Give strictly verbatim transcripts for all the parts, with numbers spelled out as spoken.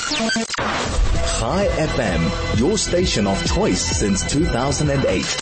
Chai F M, your station of choice since two thousand eight.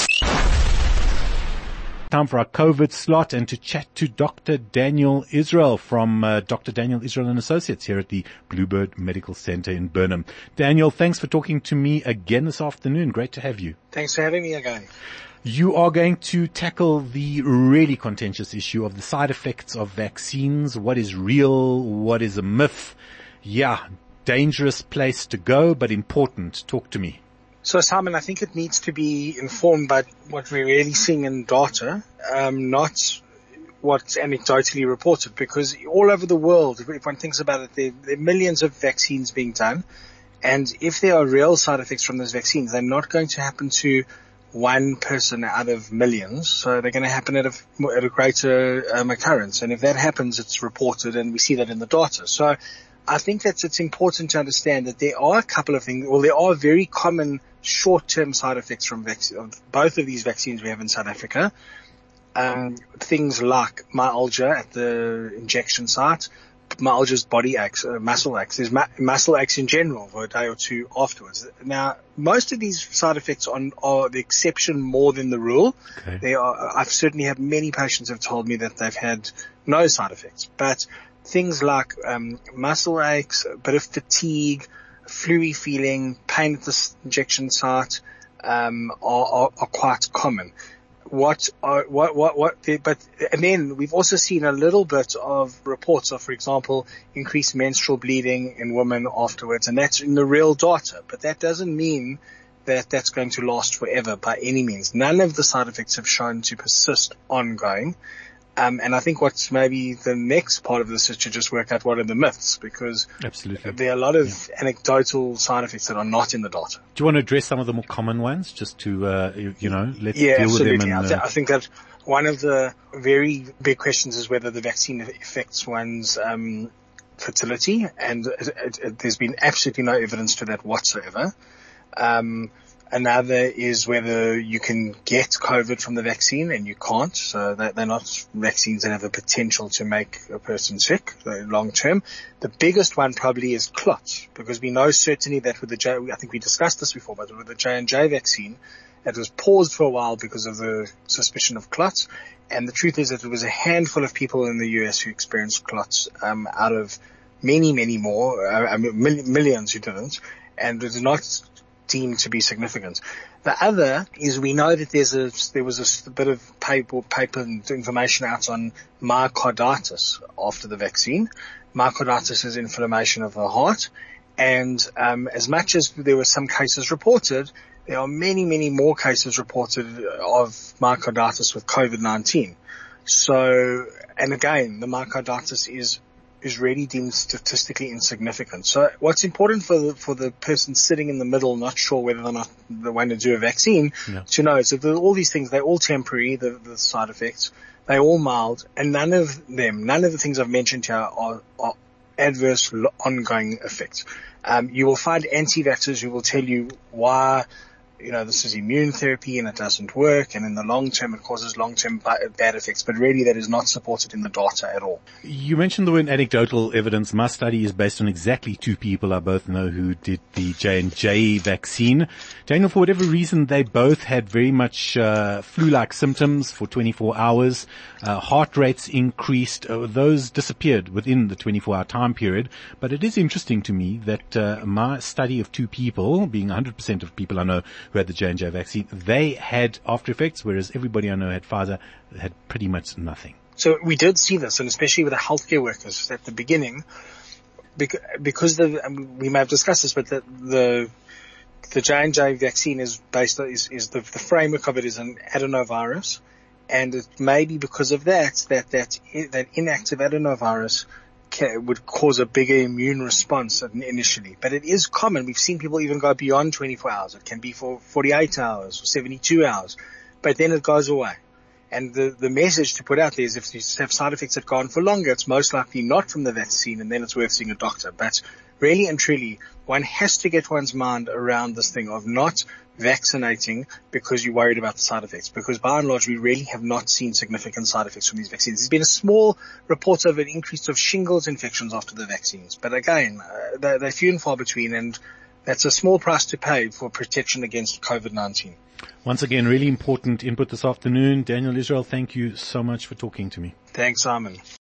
Time for our COVID slot and to chat to Doctor Daniel Israel from uh, Doctor Daniel Israel and Associates here at the Bluebird Medical Center in Burnham. Daniel, thanks for talking to me again this afternoon. Great to have you. Thanks for having me again. You are going to tackle the really contentious issue of the side effects of vaccines. What is real? What is a myth? Yeah, dangerous place to go, but important. Talk to me. So, Simon, I think it needs to be informed by what we're really seeing in data, um, not what's anecdotally reported, because all over the world, if one thinks about it, there, there are millions of vaccines being done, and if there are real side effects from those vaccines, they're not going to happen to one person out of millions, so they're going to happen at a, at a greater um, occurrence, and if that happens, it's reported, and we see that in the data. So I think that it's important to understand that there are a couple of things, well, there are very common short-term side effects from vac- of both of these vaccines we have in South Africa. Um, things like myalgia at the injection site, myalgia is body aches, uh, muscle aches. There's ma- muscle aches in general for a day or two afterwards. Now, most of these side effects are, are the exception more than the rule. Okay. They are. I've certainly had many patients have told me that they've had no side effects, but things like um, muscle aches, a bit of fatigue, fluey feeling, pain at the injection site, um, are, are, are quite common. What are, what, what, what, but, and then we've also seen a little bit of reports of, for example, increased menstrual bleeding in women afterwards, and that's in the real data, but that doesn't mean that that's going to last forever by any means. None of the side effects have shown to persist ongoing. Um, and I think what's maybe the next part of this is to just work out what are the myths, because Absolutely. there are a lot of yeah. anecdotal side effects that are not in the data. Do you want to address some of the more common ones, just to, uh, you, you know, let's yeah, deal absolutely. with them? And, I, th- uh, I think that one of the very big questions is whether the vaccine affects one's um, fertility, and it, it, it, there's been absolutely no evidence to that whatsoever. Um, Another is whether you can get COVID from the vaccine, and you can't. So they're not vaccines that have the potential to make a person sick long term. The biggest one probably is clots, because we know certainly that with the J, I think we discussed this before, but with the J and J vaccine, it was paused for a while because of the suspicion of clots. And the truth is that there was a handful of people in the U S who experienced clots, um, out of many, many more, uh, millions who didn't. And it is not deemed to be significant. The other is we know that there's a, there was a bit of paper, paper and information out on myocarditis after the vaccine. Myocarditis is inflammation of the heart. And, um, as much as there were some cases reported, there are many, many more cases reported of myocarditis with COVID nineteen. So, and again, the myocarditis is is really deemed statistically insignificant. So what's important for the, for the person sitting in the middle, not sure whether or not they want to do a vaccine, yeah. to know is that all these things, they're all temporary, the, the side effects, they're all mild, and none of them, none of the things I've mentioned here are, are adverse ongoing effects. Um, you will find anti-vaxxers who will tell you why, you know, this is immune therapy and it doesn't work, and in the long term it causes long-term bad effects, but really that is not supported in the data at all. You mentioned the word anecdotal evidence. My study is based on exactly two people I both know who did the J and J vaccine. Daniel, for whatever reason, they both had very much uh, flu-like symptoms for twenty-four hours. Uh, heart rates increased. Uh, those disappeared within the twenty-four hour time period. But it is interesting to me that uh, my study of two people, being one hundred percent of people I know who had the J and J vaccine, they had after effects, whereas everybody I know had Pfizer had pretty much nothing. So we did see this, and especially with the healthcare workers at the beginning, because, because the, um, we may have discussed this, but the, the, the J and J vaccine is based on, is, is the, the framework of it is an adenovirus, and it may be because of that, that, that, that inactive adenovirus would cause a bigger immune response initially. But it is common. We've seen people even go beyond twenty-four hours. It can be for forty-eight hours or seventy-two hours, but then it goes away. And the, the message to put out there is if you have side effects that go on for longer, it's most likely not from the vaccine, and then it's worth seeing a doctor. But really and truly, one has to get one's mind around this thing of not vaccinating because you're worried about the side effects, because by and large we really have not seen significant side effects from these vaccines. There's been a small report of an increase of shingles infections after the vaccines, but again, uh, they're, they're few and far between, and that's a small price to pay for protection against COVID nineteen. Once again, really important input this afternoon. Daniel Israel, thank you so much for talking to me. Thanks, Simon.